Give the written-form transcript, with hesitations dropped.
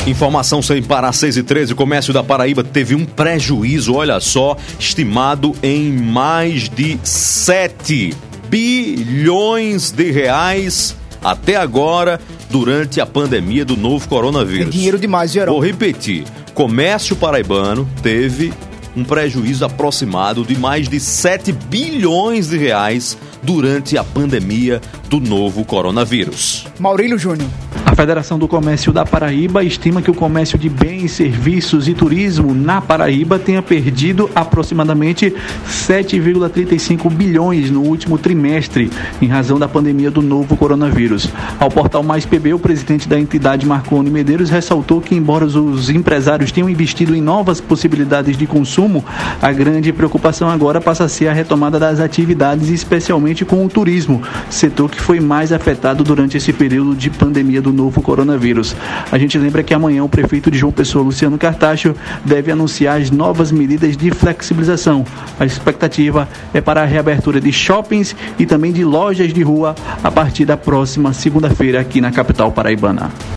Informação sem parar, 6h13, o comércio da Paraíba teve um prejuízo, olha só, estimado em mais de 7 bilhões de reais até agora, durante a pandemia do novo coronavírus. É dinheiro demais, Geraldo. Vou repetir, comércio paraibano teve um prejuízo aproximado de mais de 7 bilhões de reais durante a pandemia do novo coronavírus. Maurílio Júnior. A Federação do Comércio da Paraíba estima que o comércio de bens, serviços e turismo na Paraíba tenha perdido aproximadamente 7,35 bilhões no último trimestre, em razão da pandemia do novo coronavírus. Ao portal Mais PB, o presidente da entidade, Marconi Medeiros, ressaltou que, embora os empresários tenham investido em novas possibilidades de consumo, a grande preocupação agora passa a ser a retomada das atividades, especialmente com o turismo, setor que foi mais afetado durante esse período de pandemia do novo coronavírus. A gente lembra que amanhã o prefeito de João Pessoa, Luciano Cartacho, deve anunciar as novas medidas de flexibilização. A expectativa é para a reabertura de shoppings e também de lojas de rua a partir da próxima segunda-feira aqui na capital paraibana.